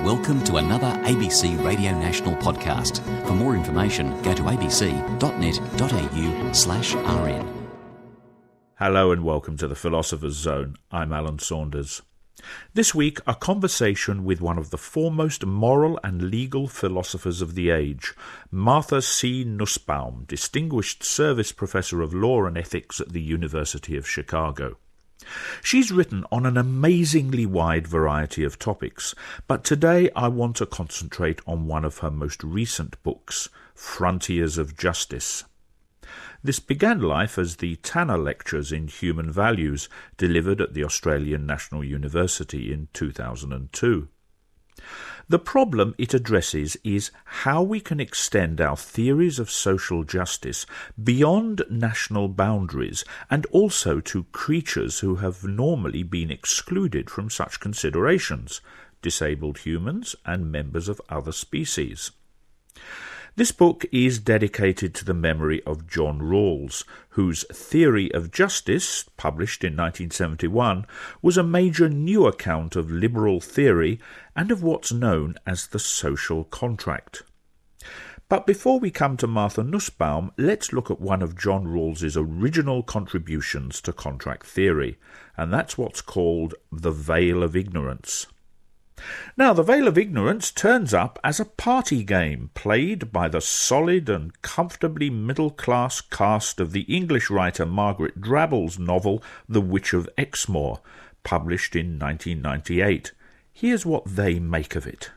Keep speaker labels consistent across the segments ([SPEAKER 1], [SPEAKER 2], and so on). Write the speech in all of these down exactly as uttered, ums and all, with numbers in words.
[SPEAKER 1] Welcome to another A B C Radio National podcast. For more information, go to abc.net.au slash rn.
[SPEAKER 2] Hello and welcome to the Philosopher's Zone. I'm Alan Saunders. This week, a conversation with one of the foremost moral and legal philosophers of the age, Martha C. Nussbaum, Distinguished Service Professor of Law and Ethics at the University of Chicago. She's written on an amazingly wide variety of topics, but today I want to concentrate on one of her most recent books, Frontiers of Justice. This began life as the Tanner Lectures in Human Values, delivered at the Australian National University in two thousand two. The problem it addresses is how we can extend our theories of social justice beyond national boundaries and also to creatures who have normally been excluded from such considerations, disabled humans and members of other species. This book is dedicated to the memory of John Rawls, whose Theory of Justice, published in nineteen seventy-one, was a major new account of liberal theory and of what's known as the social contract. But before we come to Martha Nussbaum, let's look at one of John Rawls's original contributions to contract theory, and that's what's called the Veil of Ignorance. Now, the Veil of Ignorance turns up as a party game played by the solid and comfortably middle-class cast of the English writer Margaret Drabble's novel The Witch of Exmoor, published in nineteen ninety-eight. Here's what they make of it.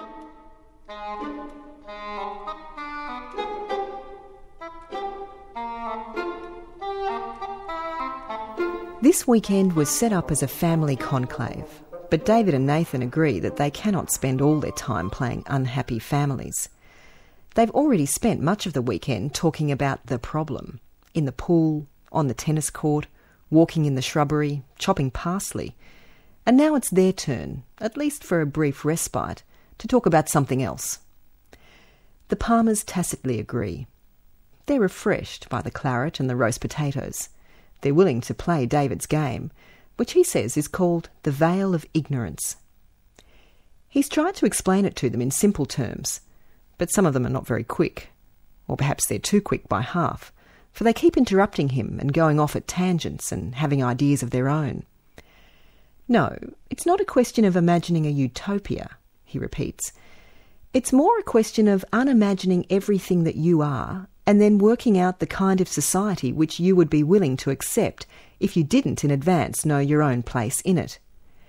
[SPEAKER 3] This weekend was set up as a family conclave. But David and Nathan agree that they cannot spend all their time playing unhappy families. They've already spent much of the weekend talking about the problem. In the pool, on the tennis court, walking in the shrubbery, chopping parsley. And now it's their turn, at least for a brief respite, to talk about something else. The Palmers tacitly agree. They're refreshed by the claret and the roast potatoes. They're willing to play David's game, which he says is called the Veil of Ignorance. He's tried to explain it to them in simple terms, but some of them are not very quick, or perhaps they're too quick by half, for they keep interrupting him and going off at tangents and having ideas of their own. No, it's not a question of imagining a utopia, he repeats. It's more a question of unimagining everything that you are and then working out the kind of society which you would be willing to accept if you didn't in advance know your own place in it.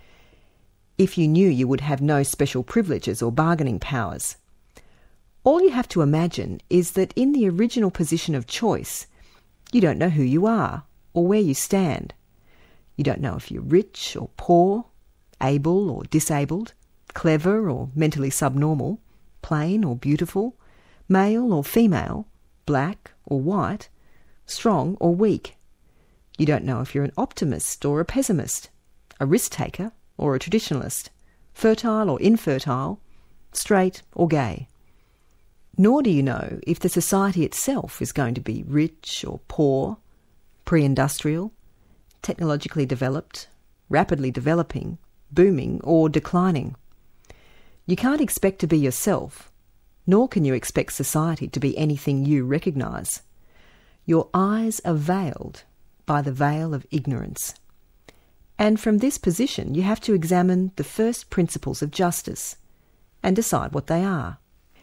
[SPEAKER 3] If you knew you would have no special privileges or bargaining powers. All you have to imagine is that in the original position of choice, you don't know who you are or where you stand. You don't know if you're rich or poor, able or disabled, clever or mentally subnormal, plain or beautiful, male or female, black or white, strong or weak. You don't know if you're an optimist or a pessimist, a risk-taker or a traditionalist, fertile or infertile, straight or gay. Nor do you know if the society itself is going to be rich or poor, pre-industrial, technologically developed, rapidly developing, booming or declining. You can't expect to be yourself, nor can you expect society to be anything you recognise. Your eyes are veiled by the veil of ignorance. And from this position you have to examine the first principles of justice and decide what they are.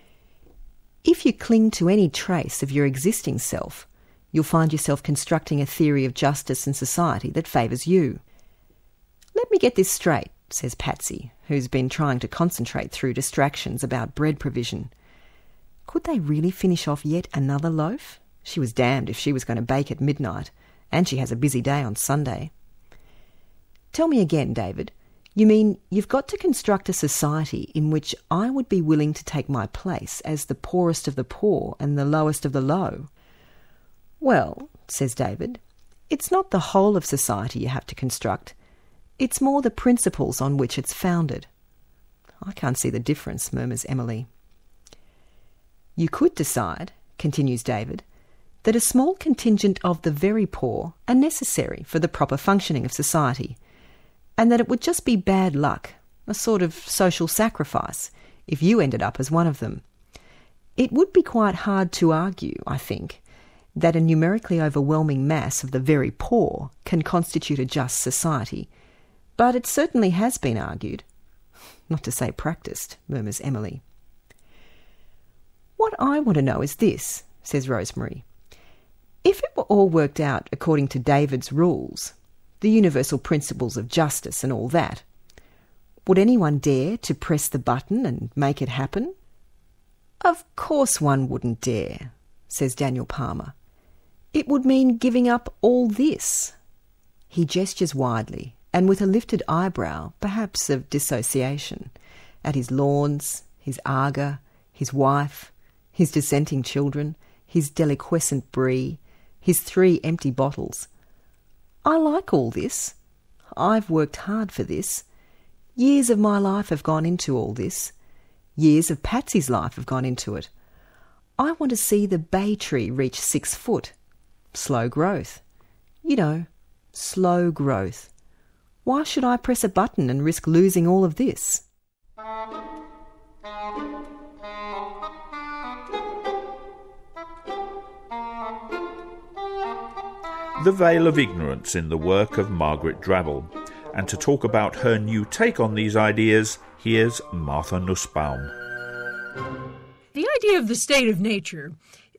[SPEAKER 3] If you cling to any trace of your existing self, you'll find yourself constructing a theory of justice and society that favours you. Let me get this straight, says Patsy, who's been trying to concentrate through distractions about bread provision. Could they really finish off yet another loaf? She was damned if she was going to bake at midnight. And she has a busy day on Sunday. Tell me again, David, you mean you've got to construct a society in which I would be willing to take my place as the poorest of the poor and the lowest of the low? Well, says David, it's not the whole of society you have to construct. It's more the principles on which it's founded. I can't see the difference, murmurs Emily. You could decide, continues David, that a small contingent of the very poor are necessary for the proper functioning of society, and that it would just be bad luck a sort of social sacrifice, if you ended up as one of them. It would be quite hard to argue, I think, that a numerically overwhelming mass of the very poor can constitute a just society, but it certainly has been argued. Not to say practised, murmurs Emily. What I want to know is this, says Rosemary. If it were all worked out according to David's rules, the universal principles of justice and all that, would anyone dare to press the button and make it happen? Of course one wouldn't dare, says Daniel Palmer. It would mean giving up all this. He gestures widely, and with a lifted eyebrow, perhaps of dissociation, at his lawns, his Aga, his wife, his dissenting children, his deliquescent brie, his three empty bottles. I like all this. I've worked hard for this. Years of my life have gone into all this. Years of Patsy's life have gone into it. I want to see the bay tree reach six foot. Slow growth. You know, slow growth. Why should I press a button and risk losing all of this?
[SPEAKER 2] The Veil of Ignorance in the work of Margaret Drabble. And to talk about her new take on these ideas, here's Martha Nussbaum.
[SPEAKER 4] The idea of the state of nature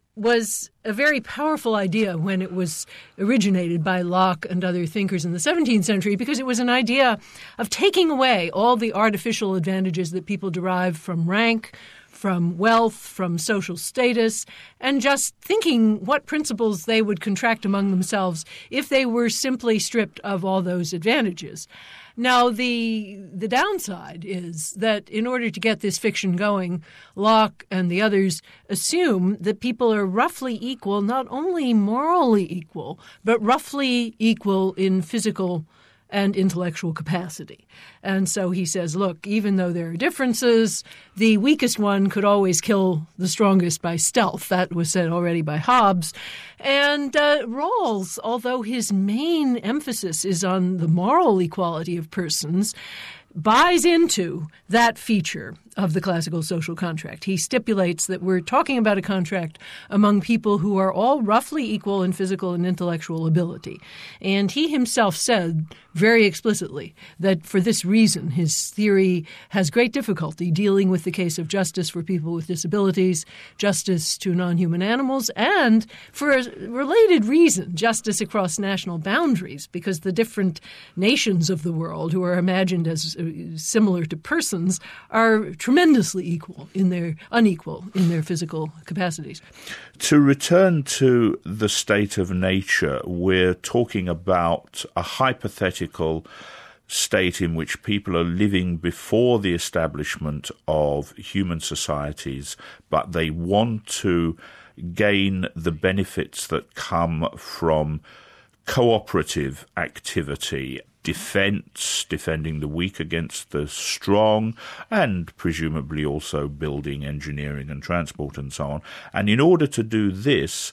[SPEAKER 4] was a very powerful idea when it was originated by Locke and other thinkers in the seventeenth century, because it was an idea of taking away all the artificial advantages that people derive from rank, from wealth, from social status, and just thinking what principles they would contract among themselves if they were simply stripped of all those advantages. Now, the the downside is that in order to get this fiction going, Locke and the others assume that people are roughly equal, not only morally equal, but roughly equal in physical and intellectual capacity. And so he says, look, even though there are differences, the weakest one could always kill the strongest by stealth. That was said already by Hobbes. And uh, Rawls, although his main emphasis is on the moral equality of persons, buys into that feature of the classical social contract. He stipulates that we're talking about a contract among people who are all roughly equal in physical and intellectual ability. And he himself said very explicitly that for this reason, his theory has great difficulty dealing with the case of justice for people with disabilities, justice to non-human animals, and for a related reason, justice across national boundaries, because the different nations of the world who are imagined as similar to persons are tremendously equal in their unequal in their physical capacities.
[SPEAKER 2] To return to the state of nature, we're talking about a hypothetical state in which people are living before the establishment of human societies, but they want to gain the benefits that come from cooperative activity, defence, defending the weak against the strong, and presumably also building, engineering and transport and so on. And in order to do this,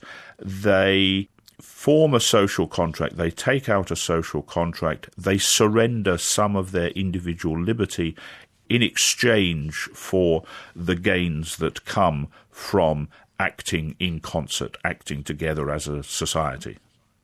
[SPEAKER 2] they form a social contract, they take out a social contract, they surrender some of their individual liberty in exchange for the gains that come from acting in concert, acting together as a society.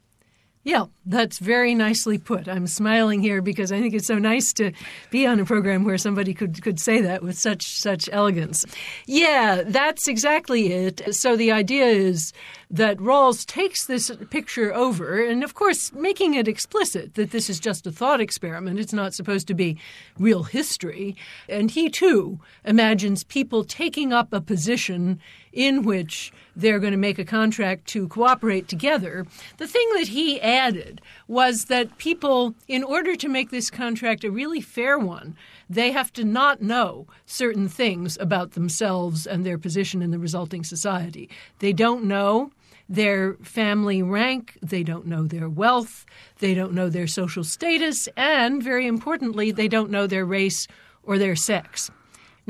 [SPEAKER 4] Yeah, that's very nicely put. I'm smiling here because I think it's so nice to be on a program where somebody could, could say that with such such elegance. Yeah, that's exactly it. So the idea is that Rawls takes this picture over and, of course, making it explicit that this is just a thought experiment. It's not supposed to be real history. And he, too, imagines people taking up a position in which they're going to make a contract to cooperate together. The thing that he added was that people, in order to make this contract a really fair one, they have to not know certain things about themselves and their position in the resulting society. They don't know their family rank, they don't know their wealth, they don't know their social status, and, very importantly, they don't know their race or their sex.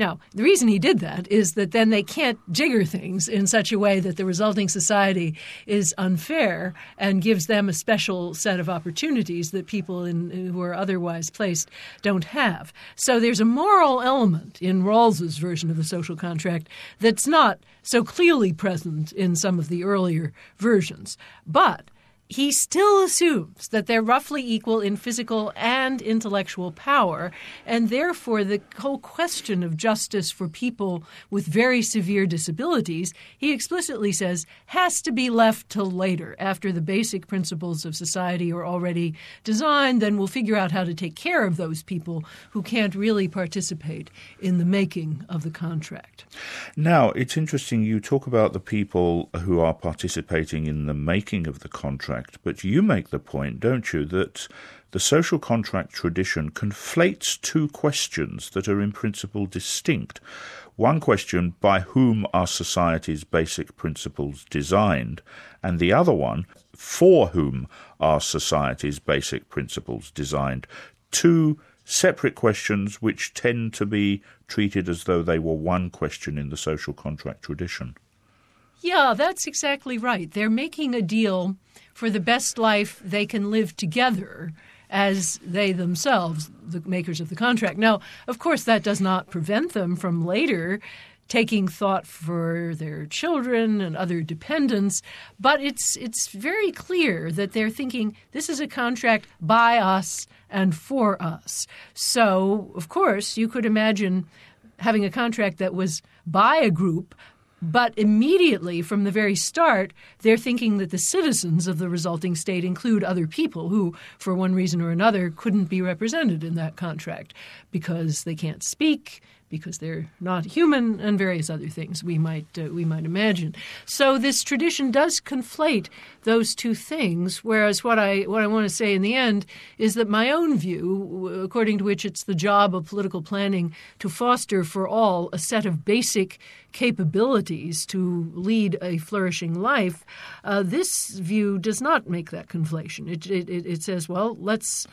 [SPEAKER 4] Now, the reason he did that is that then they can't jigger things in such a way that the resulting society is unfair and gives them a special set of opportunities that people in, who are otherwise placed don't have. So there's a moral element in Rawls's version of the social contract that's not so clearly present in some of the earlier versions. But he still assumes that they're roughly equal in physical and intellectual power, and therefore the whole question of justice for people with very severe disabilities, he explicitly says, has to be left till later. After the basic principles of society are already designed, then we'll figure out how to take care of those people who can't really participate in the making of the contract.
[SPEAKER 2] Now, it's interesting, you talk about the people who are participating in the making of the contract, but you make the point, don't you, that the social contract tradition conflates two questions that are in principle distinct. One question, by whom are society's basic principles designed? And the other one, for whom are society's basic principles designed? Two separate questions which tend to be treated as though they were one question in the social contract tradition.
[SPEAKER 4] Yeah, that's exactly right. They're making a deal for the best life they can live together as they themselves, the makers of the contract. Now, of course, that does not prevent them from later taking thought for their children and other dependents, but it's it's very clear that they're thinking this is a contract by us and for us. So, of course, you could imagine having a contract that was by a group, but immediately from the very start, they're thinking that the citizens of the resulting state include other people who, for one reason or another, couldn't be represented in that contract because they can't speak, because they're not human, and various other things we might uh, we might imagine. So this tradition does conflate those two things, whereas what I what I want to say in the end is that my own view, according to which it's the job of political planning to foster for all a set of basic capabilities to lead a flourishing life, uh, this view does not make that conflation. It, it, it says, well, let's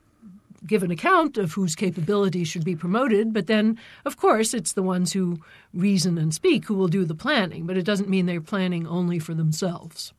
[SPEAKER 4] give an account of whose capabilities should be promoted, but then, of course, it's the ones who reason and speak who will do the planning, but it doesn't mean they're planning only for themselves.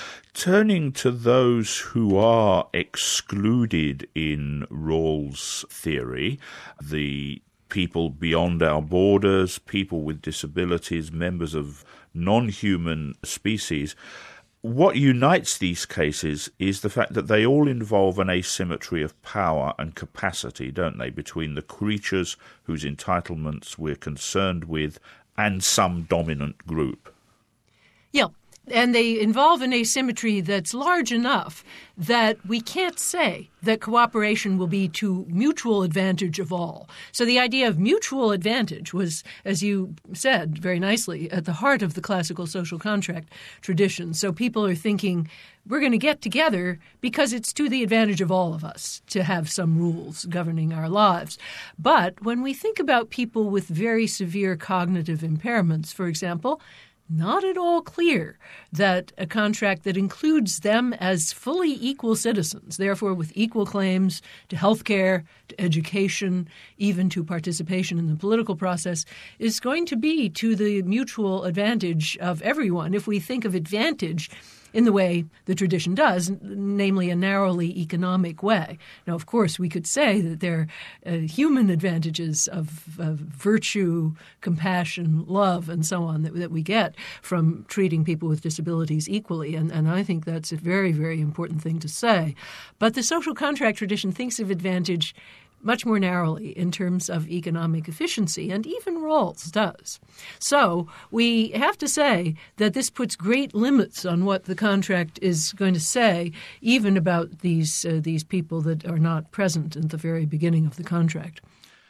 [SPEAKER 2] Turning to those who are excluded in Rawls' theory, the people beyond our borders, people with disabilities, members of non-human species, what unites these cases is the fact that they all involve an asymmetry of power and capacity, don't they, between the creatures whose entitlements we're concerned with and some dominant group.
[SPEAKER 4] Yeah, and they involve an asymmetry that's large enough that we can't say that cooperation will be to mutual advantage of all. So the idea of mutual advantage was, as you said very nicely, at the heart of the classical social contract tradition. So people are thinking, we're going to get together because it's to the advantage of all of us to have some rules governing our lives. But when we think about people with very severe cognitive impairments, for example, not at all clear that a contract that includes them as fully equal citizens, therefore with equal claims to health care, to education, even to participation in the political process, is going to be to the mutual advantage of everyone if we think of advantage in the way the tradition does, namely a narrowly economic way. Now, of course, we could say that there are uh, human advantages of, of virtue, compassion, love, and so on that, that we get from treating people with disabilities equally, and, and I think that's a very, very important thing to say. But the social contract tradition thinks of advantage much more narrowly in terms of economic efficiency, and even Rawls does. So we have to say that this puts great limits on what the contract is going to say, even about these uh, these people that are not present at the very beginning of the contract.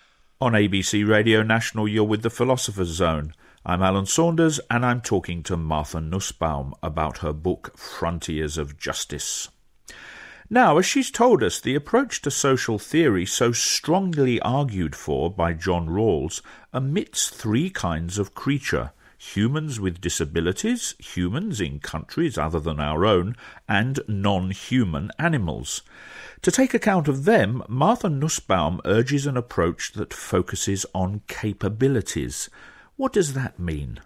[SPEAKER 2] On A B C Radio National, you're with The Philosopher's Zone. I'm Alan Saunders, and I'm talking to Martha Nussbaum about her book Frontiers of Justice. Now, as she's told us, the approach to social theory so strongly argued for by John Rawls omits three kinds of creature: humans with disabilities, humans in countries other than our own, and non-human animals. To take account of them, Martha Nussbaum urges an approach that focuses on capabilities. What does that mean?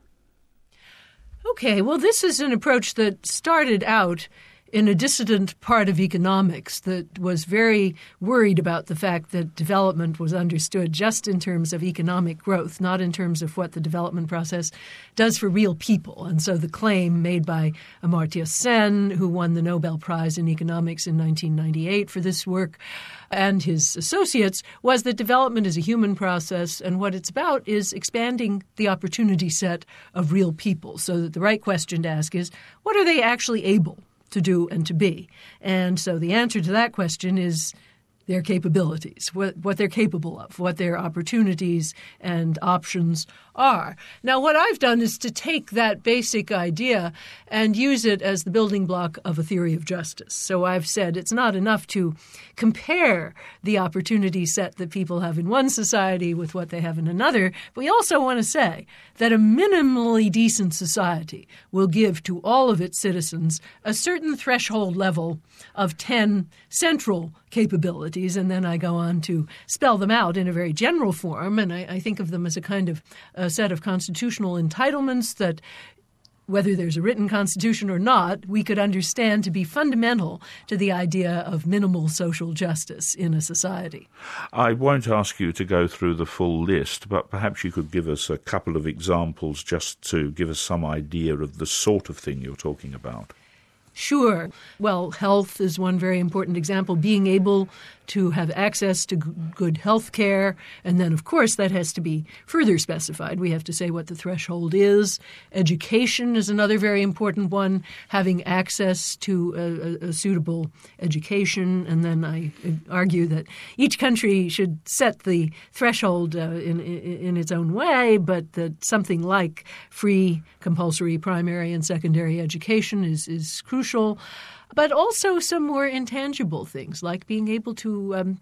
[SPEAKER 4] Okay, well, this is an approach that started out in a dissident part of economics that was very worried about the fact that development was understood just in terms of economic growth, not in terms of what the development process does for real people. And so the claim made by Amartya Sen, who won the Nobel Prize in Economics in nineteen ninety-eight for this work, and his associates, was that development is a human process, and what it's about is expanding the opportunity set of real people, so that the right question to ask is, what are they actually able to do and to be? And so the answer to that question is their capabilities, what, what they're capable of, what their opportunities and options are. Now, what I've done is to take that basic idea and use it as the building block of a theory of justice. So I've said it's not enough to compare the opportunity set that people have in one society with what they have in another, but we also want to say that a minimally decent society will give to all of its citizens a certain threshold level of ten central capabilities, and then I go on to spell them out in a very general form, and I, I think of them as a kind of a set of constitutional entitlements that, whether there's a written constitution or not, we could understand to be fundamental to the idea of minimal social justice in a society.
[SPEAKER 2] I won't ask you to go through the full list, but perhaps you could give us a couple of examples just to give us some idea of the sort of thing you're talking about.
[SPEAKER 4] Sure. Well, health is one very important example, being able to have access to g- good health care. And then, of course, that has to be further specified. We have to say what the threshold is. Education is another very important one, having access to a, a, a suitable education. And then I argue that each country should set the threshold uh, in, in, in its own way, but that something like free compulsory primary and secondary education is, is crucial. But also some more intangible things like being able to um,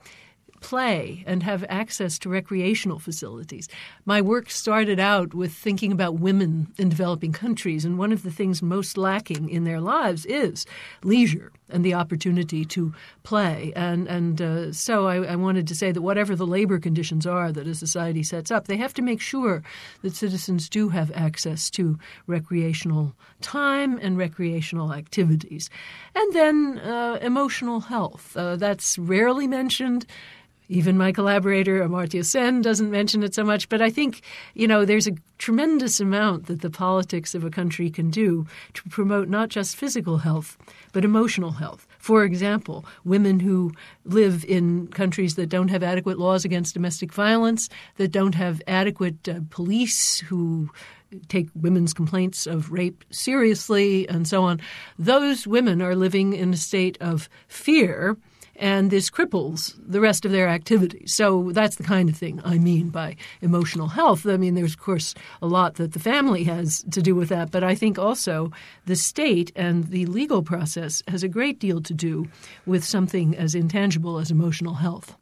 [SPEAKER 4] play and have access to recreational facilities. My work started out with thinking about women in developing countries, and one of the things most lacking in their lives is leisure and the opportunity to play. And and uh, so I, I wanted to say that whatever the labor conditions are that a society sets up, they have to make sure that citizens do have access to recreational time and recreational activities. And then uh, emotional health. Uh, that's rarely mentioned. Even my collaborator, Amartya Sen, doesn't mention it so much. But I think, you know, there's a tremendous amount that the politics of a country can do to promote not just physical health, but emotional health. For example, women who live in countries that don't have adequate laws against domestic violence, that don't have adequate uh, police who take women's complaints of rape seriously and so on, those women are living in a state of fear, and this cripples the rest of their activities. So that's the kind of thing I mean by emotional health. I mean, there's, of course, a lot that the family has to do with that, but I think also the state and the legal process has a great deal to do with something as intangible as emotional health.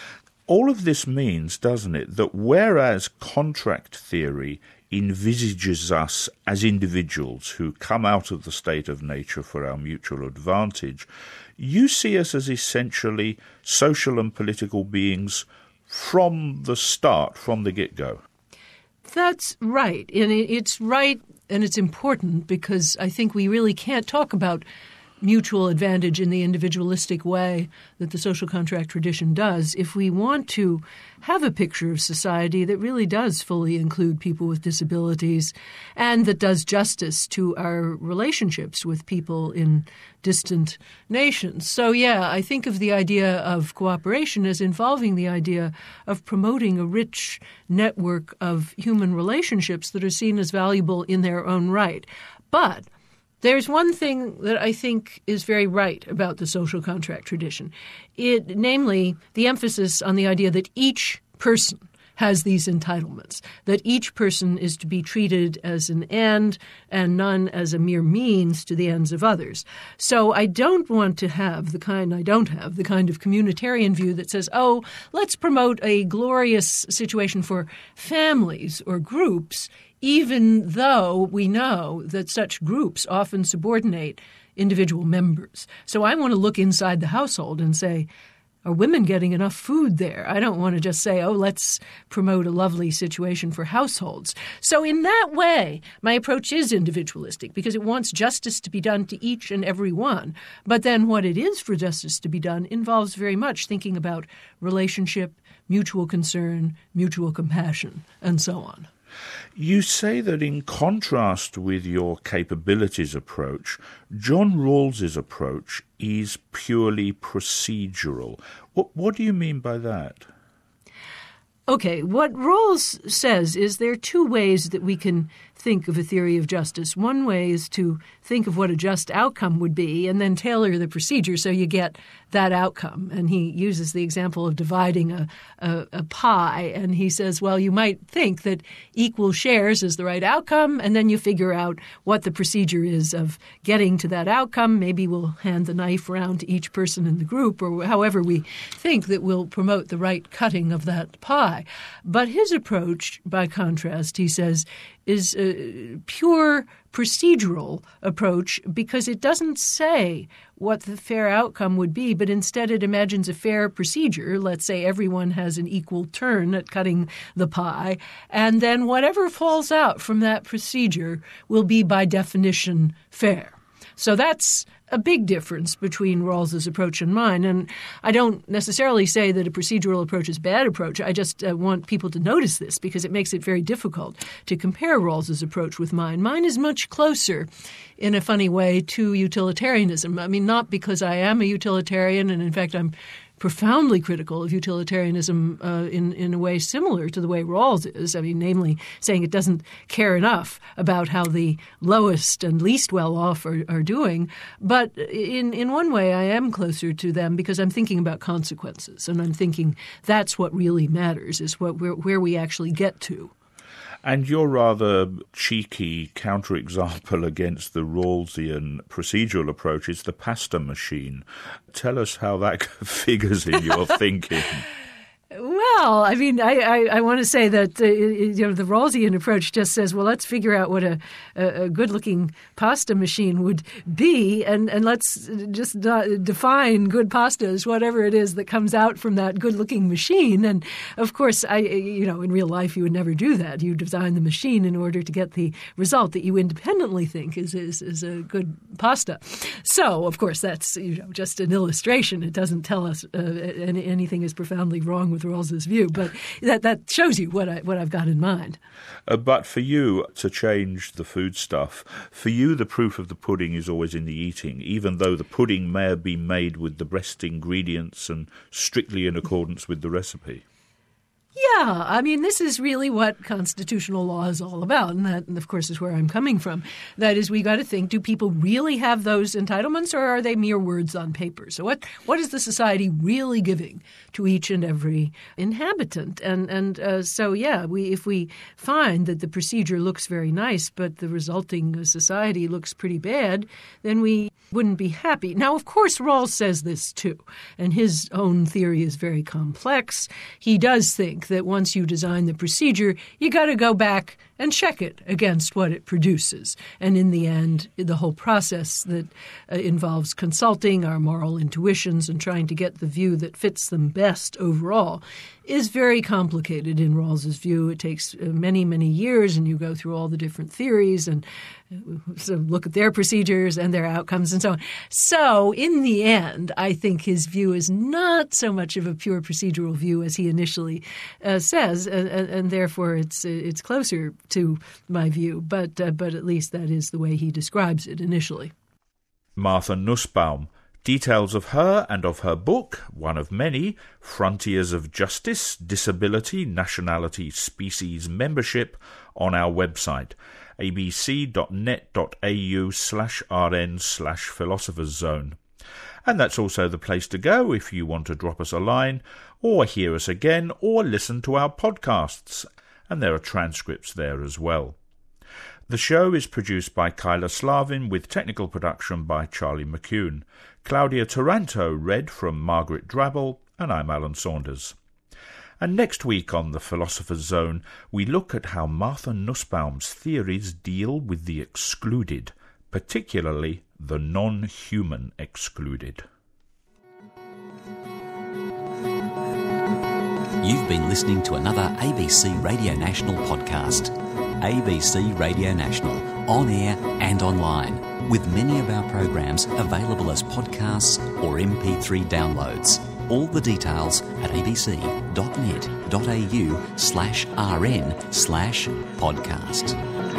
[SPEAKER 2] All of this means, doesn't it, that whereas contract theory envisages us as individuals who come out of the state of nature for our mutual advantage, you see us as essentially social and political beings from the start, from the get-go.
[SPEAKER 4] That's right. And it's right and it's important because I think we really can't talk about mutual advantage in the individualistic way that the social contract tradition does if we want to have a picture of society that really does fully include people with disabilities and that does justice to our relationships with people in distant nations. So, yeah, I think of the idea of cooperation as involving the idea of promoting a rich network of human relationships that are seen as valuable in their own right. But there's one thing that I think is very right about the social contract tradition, it, namely the emphasis on the idea that each person has these entitlements, that each person is to be treated as an end and none as a mere means to the ends of others. So I don't want to have the kind, I don't have the kind of communitarian view that says, oh, let's promote a glorious situation for families or groups even though we know that such groups often subordinate individual members. So I want to look inside the household and say, are women getting enough food there? I don't want to just say, oh, let's promote a lovely situation for households. So in that way, my approach is individualistic because it wants justice to be done to each and every one. But then what it is for justice to be done involves very much thinking about relationship, mutual concern, mutual compassion, and so on.
[SPEAKER 2] You say that in contrast with your capabilities approach, John Rawls's approach is purely procedural. What, what do you mean by that?
[SPEAKER 4] Okay, what Rawls says is there are two ways that we can think of a theory of justice. One way is to think of what a just outcome would be and then tailor the procedure so you get that outcome. And he uses the example of dividing a, a, a pie, and he says, well, you might think that equal shares is the right outcome, and then you figure out what the procedure is of getting to that outcome. Maybe we'll hand the knife around to each person in the group, or however we think that will promote the right cutting of that pie. But his approach, by contrast, he says, is a pure procedural approach because it doesn't say what the fair outcome would be, but instead it imagines a fair procedure. Let's say everyone has an equal turn at cutting the pie, and then whatever falls out from that procedure will be by definition fair. So that's a big difference between Rawls's approach and mine. And I don't necessarily say that a procedural approach is a bad approach. I just uh, want people to notice this because it makes it very difficult to compare Rawls's approach with mine. Mine is much closer, in a funny way, to utilitarianism. I mean, not because I am a utilitarian, and in fact I'm profoundly critical of utilitarianism uh, in, in a way similar to the way Rawls is. I mean, namely saying it doesn't care enough about how the lowest and least well-off are, are doing. But in, in one way, I am closer to them because I'm thinking about consequences, and I'm thinking that's what really matters, is what where, where we actually get to.
[SPEAKER 2] And your rather cheeky counterexample against the Rawlsian procedural approach is the pasta machine. Tell us how that figures in your thinking.
[SPEAKER 4] Well, I mean, I, I, I want to say that uh, you know the Rawlsian approach just says, well, let's figure out what a, a good-looking pasta machine would be, and, and let's just de- define good pasta as whatever it is that comes out from that good-looking machine. And of course, I you know, in real life, you would never do that. You design the machine in order to get the result that you independently think is is, is a good pasta. So, of course, that's you know just an illustration. It doesn't tell us uh, any, anything is profoundly wrong with Rawls's view, but that that shows you what I what I've got in mind.
[SPEAKER 2] Uh, but for you to change the food stuff, for you the proof of the pudding is always in the eating, even though the pudding may have been made with the best ingredients and strictly in accordance with the recipe.
[SPEAKER 4] Yeah, I mean, this is really what constitutional law is all about, and that, of course, is where I'm coming from. That is, we got to think, do people really have those entitlements, or are they mere words on paper? So what what is the society really giving to each and every inhabitant? And and uh, so, yeah, we if we find that the procedure looks very nice, but the resulting society looks pretty bad, then we wouldn't be happy. Now, of course, Rawls says this too, and his own theory is very complex. He does think that once you design the procedure, you got to go back and check it against what it produces. And in the end, the whole process that uh, involves consulting our moral intuitions and trying to get the view that fits them best overall is very complicated in Rawls's view. It takes uh, many, many years, and you go through all the different theories and uh, so look at their procedures and their outcomes and so on. So in the end, I think his view is not so much of a pure procedural view as he initially uh, says, and, and, and therefore it's it's closer to my view. But uh, but at least that is the way he describes it initially.
[SPEAKER 2] Martha Nussbaum. Details of her and of her book, one of many, Frontiers of Justice, Disability, Nationality, Species, Membership, on our website, abc.net.au slash rn slash philosopher's zone. And that's also the place to go if you want to drop us a line, or hear us again, or listen to our podcasts. And there are transcripts there as well. The show is produced by Kyla Slavin with technical production by Charlie McCune. Claudia Taranto read from Margaret Drabble, and I'm Alan Saunders. And next week on The Philosopher's Zone, we look at how Martha Nussbaum's theories deal with the excluded, particularly the non-human excluded.
[SPEAKER 1] You've been listening to another A B C Radio National podcast. A B C Radio National, on air and online, with many of our programs available as podcasts or M P three downloads. All the details at abc.net.au slash rn slash podcast.